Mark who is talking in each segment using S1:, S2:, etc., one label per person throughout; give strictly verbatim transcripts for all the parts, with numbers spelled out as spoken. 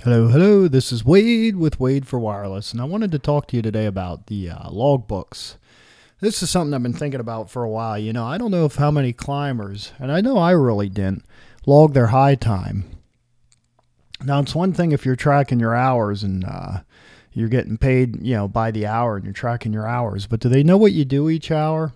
S1: Hello, hello. This is Wade with Wade for Wireless, and I wanted to talk to you today about the uh, log books. This is something I've been thinking about for a while. You know, I don't know if how many climbers, and I know I really didn't, log their high time. Now, it's one thing if you're tracking your hours and uh, you're getting paid, you know, by the hour and you're tracking your hours, but do they know what you do each hour?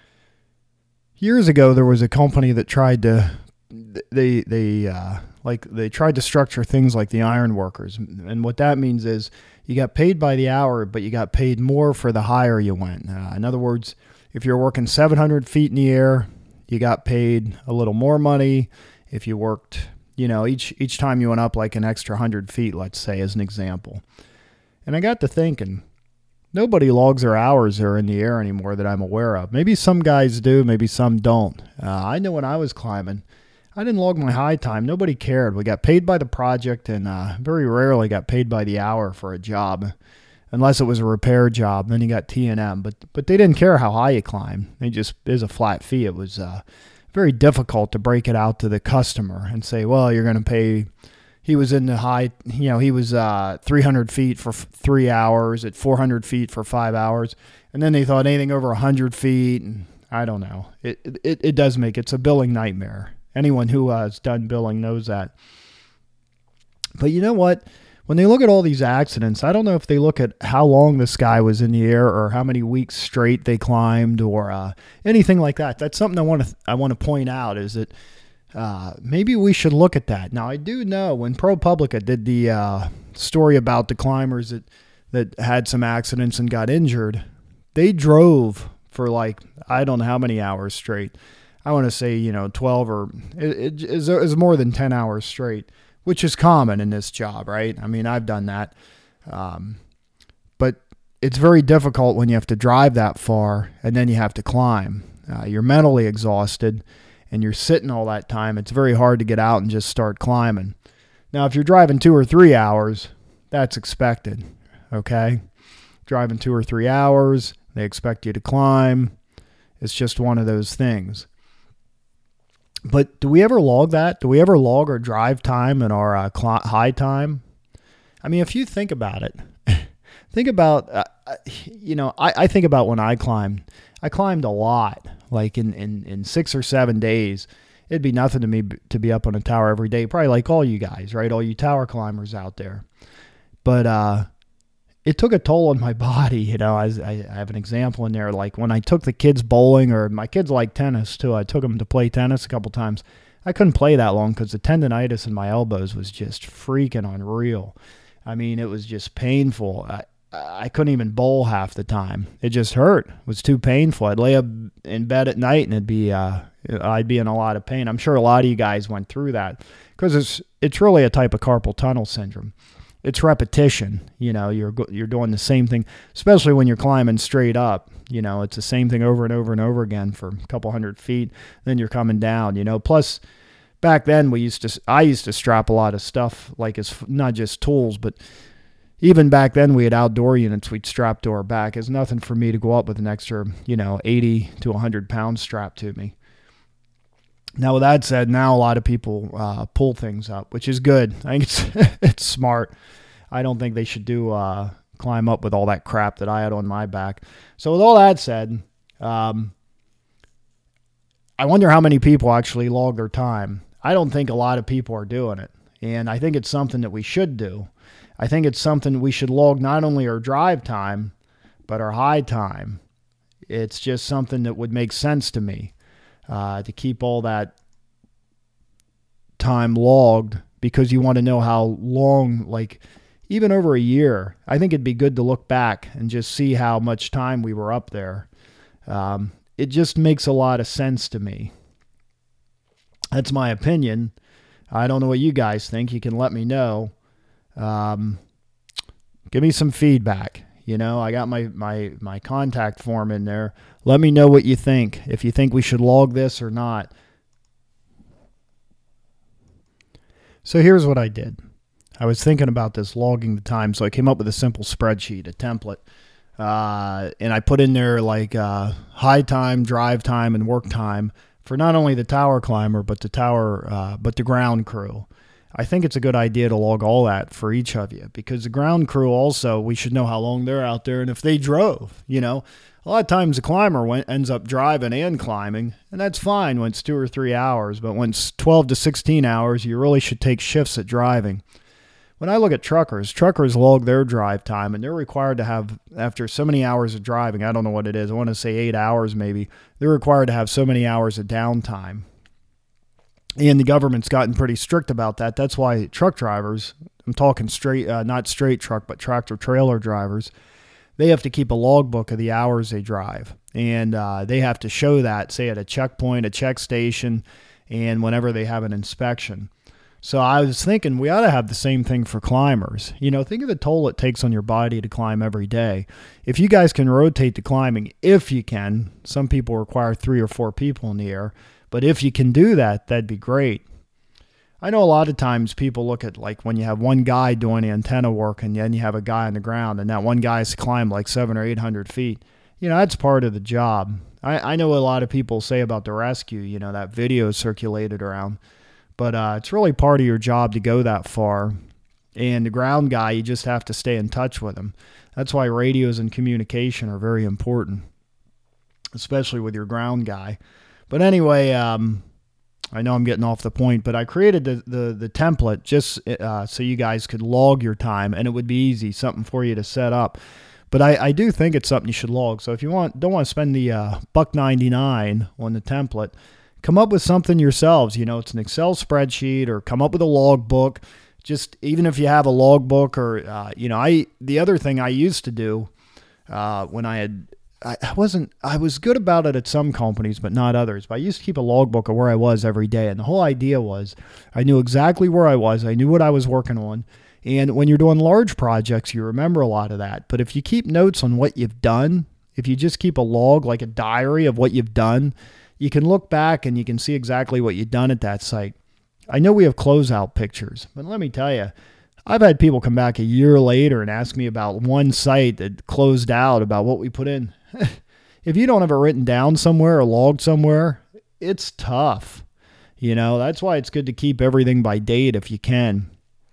S1: Years ago, there was a company that tried to, they, they, uh, like they tried to structure things like the iron workers. And what that means is you got paid by the hour, but you got paid more for the higher you went. Uh, in other words, if you're working seven hundred feet in the air, you got paid a little more money. If you worked, you know, each, each time you went up like an extra one hundred feet, let's say, as an example. And I got to thinking, nobody logs their hours that are in the air anymore that I'm aware of. Maybe some guys do, maybe some don't. Uh, I know when I was climbing, I didn't log my high time. Nobody cared. We got paid by the project and uh, very rarely got paid by the hour for a job, unless it was a repair job. Then you got T and M. But but they didn't care how high you climbed. They just, it was a flat fee. It was uh, very difficult to break it out to the customer and say, well, you're going to pay. He was in the high, you know, he was uh, three hundred feet for f- three hours, at four hundred feet for five hours. And then they thought anything over one hundred feet, and I don't know. It, it, it does make, it's a billing nightmare. Anyone who uh, has done billing knows that. But you know what? When they look at all these accidents, I don't know if they look at how long this guy was in the air or how many weeks straight they climbed or uh, anything like that. That's something I want to I want to point out is that uh, maybe we should look at that. Now, I do know when ProPublica did the uh, story about the climbers that, that had some accidents and got injured, they drove for like, I don't know how many hours straight. I want to say, you know, twelve or it, it is, is more than ten hours straight, which is common in this job, right? I mean, I've done that. Um, but it's very difficult when you have to drive that far and then you have to climb. Uh, you're mentally exhausted and you're sitting all that time. It's very hard to get out and just start climbing. Now, if you're driving two or three hours, that's expected, okay? Driving two or three hours, they expect you to climb. It's just one of those things. But do we ever log that? Do we ever log our drive time and our uh, cl- high time? I mean, if you think about it, think about, uh, you know, I, I think about when I climbed. I climbed a lot, like in, in, in six or seven days. It'd be nothing to me to be up on a tower every day, probably like all you guys, right? All you tower climbers out there. But uh, it took a toll on my body. You know, I, I have an example in there. Like when I took the kids bowling, or my kids like tennis too. I took them to play tennis a couple times. I couldn't play that long because the tendonitis in my elbows was just freaking unreal. I mean, it was just painful. I, I couldn't even bowl half the time. It just hurt. It was too painful. I'd lay up in bed at night and it'd be, uh, I'd be in a lot of pain. I'm sure a lot of you guys went through that because it's it's really a type of carpal tunnel syndrome. It's repetition. You know, you're you're doing the same thing, especially when you're climbing straight up. You know, it's the same thing over and over and over again for a couple hundred feet. Then you're coming down, you know. Plus, back then we used to, I used to strap a lot of stuff, like it's not just tools, but even back then we had outdoor units we'd strap to our back. It's nothing for me to go up with an extra, you know, eighty to one hundred pounds strapped to me. Now, with that said, now a lot of people uh, pull things up, which is good. I think it's it's smart. I don't think they should do uh, climb up with all that crap that I had on my back. So with all that said, um, I wonder how many people actually log their time. I don't think a lot of people are doing it, and I think it's something that we should do. I think it's something we should log not only our drive time, but our high time. It's just something that would make sense to me. Uh, to keep all that time logged because you want to know how long, like even over a year, I think it'd be good to look back and just see how much time we were up there. Um, it just makes a lot of sense to me. That's my opinion. I don't know what you guys think. You can let me know. Um, give me some feedback. You know, I got my, my, my contact form in there. Let me know what you think, if you think we should log this or not. So here's what I did. I was thinking about this logging the time, so I came up with a simple spreadsheet, a template. Uh, and I put in there like uh, high time, drive time, and work time for not only the tower climber, but the tower, uh, but the ground crew. I think it's a good idea to log all that for each of you, because the ground crew also, we should know how long they're out there and if they drove, you know. A lot of times the climber went, ends up driving and climbing, and that's fine when it's two or three hours, but when it's twelve to sixteen hours, you really should take shifts at driving. When I look at truckers, truckers log their drive time, and they're required to have, after so many hours of driving, I don't know what it is, I want to say eight hours maybe, they're required to have so many hours of downtime. And the government's gotten pretty strict about that. That's why truck drivers, I'm talking straight, uh, not straight truck, but tractor trailer drivers, they have to keep a logbook of the hours they drive. And uh, they have to show that, say, at a checkpoint, a check station, and whenever they have an inspection. So I was thinking we ought to have the same thing for climbers. You know, think of the toll it takes on your body to climb every day. If you guys can rotate the climbing, if you can, some people require three or four people in the air, but if you can do that, that'd be great. I know a lot of times people look at, like, when you have one guy doing antenna work and then you have a guy on the ground and that one guy has to climb like seven or eight hundred feet. You know, that's part of the job. I, I know a lot of people say about the rescue, you know, that video circulated around. But uh, it's really part of your job to go that far. And the ground guy, you just have to stay in touch with him. That's why radios and communication are very important, especially with your ground guy. But anyway, um, I know I'm getting off the point, but I created the, the, the template just uh, so you guys could log your time, and it would be easy, something for you to set up. But I, I do think it's something you should log. So if you want, don't want to spend the uh, buck ninety-nine on the template, come up with something yourselves. You know, it's an Excel spreadsheet, or come up with a log book. Just even if you have a log book, or, uh, you know, I, the other thing I used to do uh, when I had, I wasn't, I was good about it at some companies, but not others. But I used to keep a logbook of where I was every day. And the whole idea was I knew exactly where I was. I knew what I was working on. And when you're doing large projects, you remember a lot of that. But if you keep notes on what you've done, if you just keep a log, like a diary of what you've done, you can look back and you can see exactly what you've done at that site. I know we have closeout pictures, but let me tell you, I've had people come back a year later and ask me about one site that closed out, about what we put in. If you don't have it written down somewhere or logged somewhere, it's tough. You know, that's why it's good to keep everything by date if you can.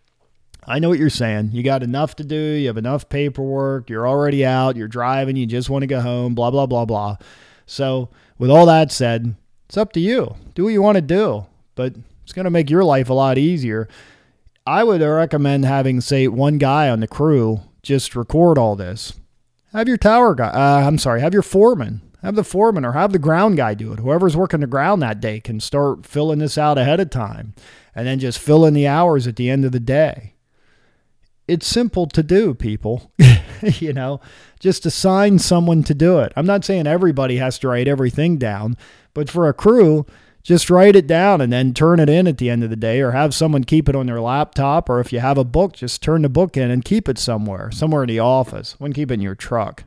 S1: I know what you're saying. You got enough to do. You have enough paperwork. You're already out. You're driving. You just want to go home, blah, blah, blah, blah. So with all that said, it's up to you. Do what you want to do, but it's going to make your life a lot easier. I would recommend having, say, one guy on the crew just record all this. Have your tower guy, uh, I'm sorry, have your foreman, have the foreman or have the ground guy do it. Whoever's working the ground that day can start filling this out ahead of time and then just fill in the hours at the end of the day. It's simple to do, people. You know, just assign someone to do it. I'm not saying everybody has to write everything down, but for a crew, just write it down and then turn it in at the end of the day, or have someone keep it on their laptop, or if you have a book, just turn the book in and keep it somewhere, somewhere in the office. Wouldn't keep it in your truck.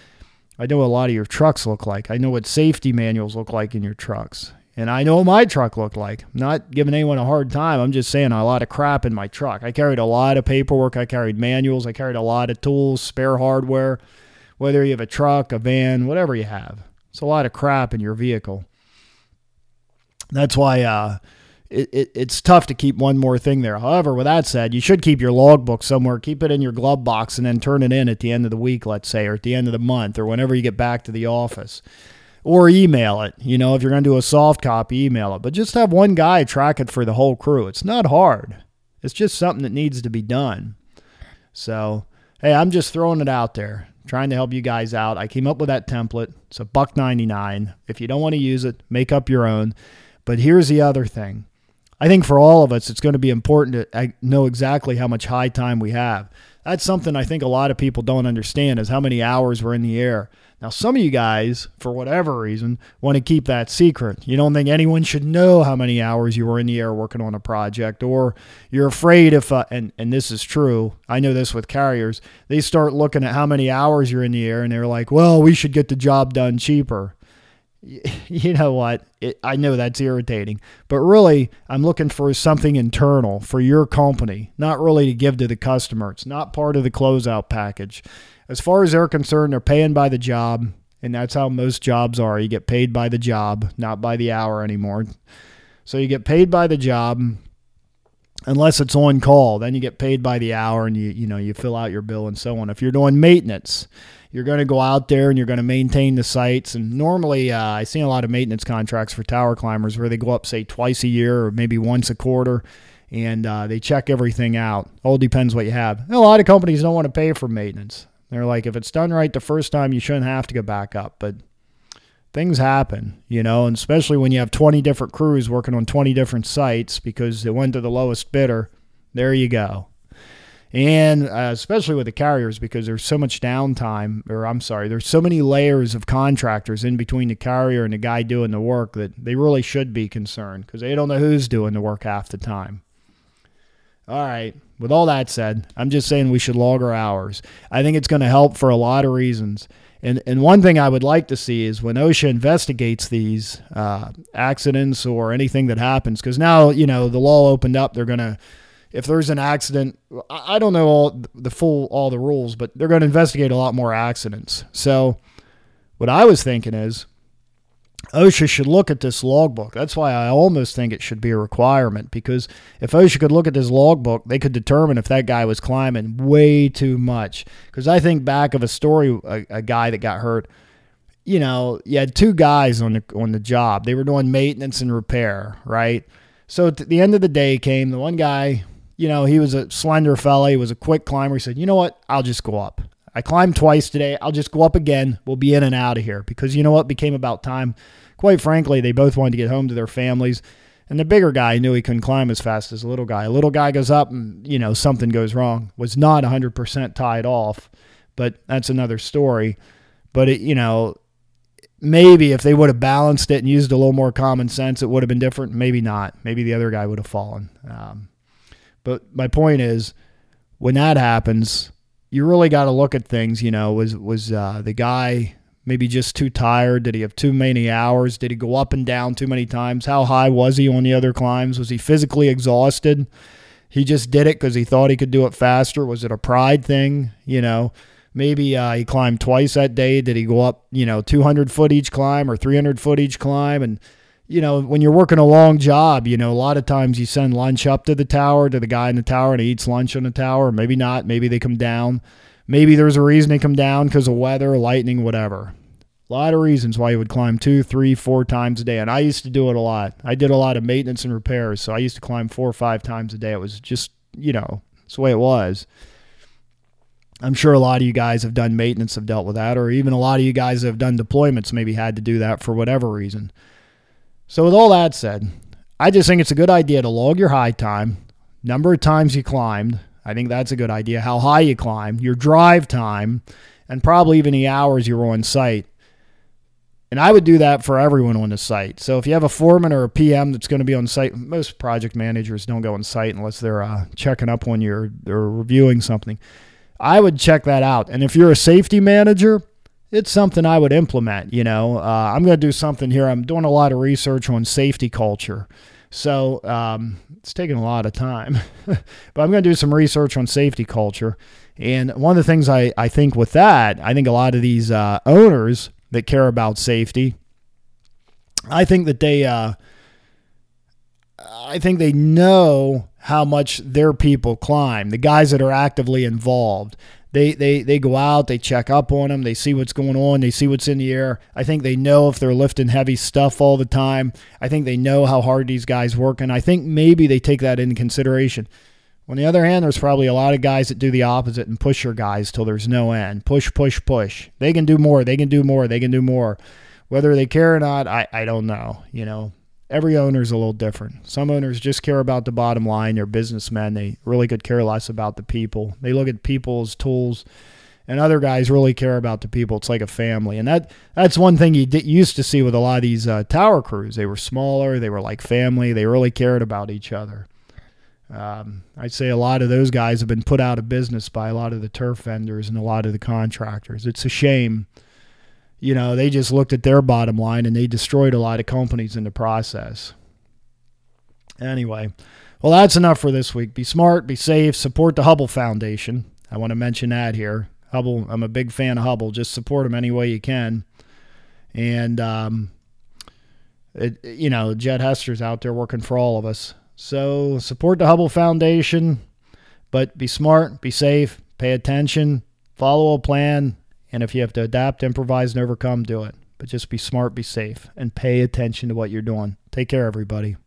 S1: I know what a lot of your trucks look like. I know what safety manuals look like in your trucks. And I know what my truck looked like. I'm not giving anyone a hard time. I'm just saying a lot of crap in my truck. I carried a lot of paperwork. I carried manuals. I carried a lot of tools, spare hardware, whether you have a truck, a van, whatever you have. It's a lot of crap in your vehicle. That's why uh, it, it, it's tough to keep one more thing there. However, with that said, you should keep your logbook somewhere. Keep it in your glove box and then turn it in at the end of the week, let's say, or at the end of the month, or whenever you get back to the office. Or email it. You know, if you're going to do a soft copy, email it. But just have one guy track it for the whole crew. It's not hard. It's just something that needs to be done. So, hey, I'm just throwing it out there, trying to help you guys out. I came up with that template. It's a buck ninety-nine. If you don't want to use it, make up your own. But here's the other thing. I think for all of us, it's going to be important to know exactly how much high time we have. That's something I think a lot of people don't understand, is how many hours we're in the air. Now, some of you guys, for whatever reason, want to keep that secret. You don't think anyone should know how many hours you were in the air working on a project, or you're afraid if, uh, and, and this is true, I know this with carriers, they start looking at how many hours you're in the air, and they're like, well, we should get the job done cheaper. You know what? It, I know that's irritating, but really, I'm looking for something internal for your company, not really to give to the customer. It's not part of the closeout package. As far as they're concerned, they're paying by the job, and that's how most jobs are. You get paid by the job, not by the hour anymore. So you get paid by the job, unless it's on call. Then you get paid by the hour, and you you know you fill out your bill and so on. If you're doing maintenance, you're going to go out there and you're going to maintain the sites. And normally, uh, I see a lot of maintenance contracts for tower climbers where they go up, say, twice a year or maybe once a quarter, and uh, they check everything out. All depends what you have. And a lot of companies don't want to pay for maintenance. They're like, if it's done right the first time, you shouldn't have to go back up. But things happen, you know, and especially when you have twenty different crews working on twenty different sites because it went to the lowest bidder. There you go. And uh, especially with the carriers, because there's so much downtime, or I'm sorry, there's so many layers of contractors in between the carrier and the guy doing the work that they really should be concerned because they don't know who's doing the work half the time. All right. With all that said, I'm just saying we should log our hours. I think it's going to help for a lot of reasons. And and one thing I would like to see is when OSHA investigates these uh, accidents or anything that happens, because now, you know, the law opened up, they're going to, if there's an accident, I don't know all the full, all the rules, but they're going to investigate a lot more accidents. So what I was thinking is OSHA should look at this logbook. That's why I almost think it should be a requirement, because if OSHA could look at this logbook, they could determine if that guy was climbing way too much. Because I think back of a story, a, a guy that got hurt, you know, you had two guys on the on the job. They were doing maintenance and repair, right? So at the end of the day came, the one guy, you know, he was a slender fella. He was a quick climber. He said, you know what? I'll just go up. I climbed twice today. I'll just go up again. We'll be in and out of here. Because you know what? Became about time. Quite frankly, they both wanted to get home to their families. And the bigger guy knew he couldn't climb as fast as the little guy. A little guy goes up and, you know, something goes wrong. Was not one hundred percent tied off. But that's another story. But, it, you know, maybe if they would have balanced it and used a little more common sense, it would have been different. Maybe not. Maybe the other guy would have fallen. Um, but my point is, when that happens, you really got to look at things. You know, was was uh, the guy maybe just too tired? Did he have too many hours? Did he go up and down too many times? How high was he on the other climbs? Was he physically exhausted? He just did it because he thought he could do it faster. Was it a pride thing? You know, maybe uh, he climbed twice that day. Did he go up, you know, two hundred foot each climb or three hundred foot each climb? And, you know, when you're working a long job, you know, a lot of times you send lunch up to the tower, to the guy in the tower, and he eats lunch on the tower. Maybe not. Maybe they come down. Maybe there's a reason they come down because of weather, lightning, whatever. A lot of reasons why you would climb two, three, four times a day. And I used to do it a lot. I did a lot of maintenance and repairs, so I used to climb four or five times a day. It was just, you know, it's the way it was. I'm sure a lot of you guys have done maintenance, have dealt with that, or even a lot of you guys that have done deployments maybe had to do that for whatever reason. So with all that said, I just think it's a good idea to log your high time, number of times you climbed. I think that's a good idea. How high you climbed, your drive time, and probably even the hours you were on site. And I would do that for everyone on the site. So if you have a foreman or a P M that's going to be on site, most project managers don't go on site unless they're uh, checking up on you or they're reviewing something. I would check that out. And if you're a safety manager, it's something I would implement. You know, uh, I'm going to do something here. I'm doing a lot of research on safety culture. So um, it's taking a lot of time. But I'm going to do some research on safety culture. And one of the things I, I think with that, I think a lot of these uh, owners that care about safety, I think that they, uh, I think they know how much their people climb. The guys that are actively involved, they they they go out, they check up on them, they see what's going on, they see what's in the air. I think they know if they're lifting heavy stuff all the time. I think they know how hard these guys work, and I think maybe they take that into consideration. On the other hand, there's probably a lot of guys that do the opposite and push their guys till there's no end. Push, push, push. They can do more. They can do more. They can do more. Whether they care or not, I, I don't know. You know, every owner's a little different. Some owners just care about the bottom line. They're businessmen. They really could care less about the people. They look at people as tools. And other guys really care about the people. It's like a family. And that that's one thing you did, used to see with a lot of these uh, tower crews. They were smaller. They were like family. They really cared about each other. Um, I'd say a lot of those guys have been put out of business by a lot of the turf vendors and a lot of the contractors. It's a shame. You know, they just looked at their bottom line and they destroyed a lot of companies in the process. Anyway, well, that's enough for this week. Be smart, be safe, support the Hubble Foundation. I want to mention that here. Hubble, I'm a big fan of Hubble. Just support them any way you can. And, um, it, you know, Jed Hester's out there working for all of us. So support the Hubble Foundation, but be smart, be safe, pay attention, follow a plan, and if you have to adapt, improvise, and overcome, do it. But just be smart, be safe, and pay attention to what you're doing. Take care, everybody.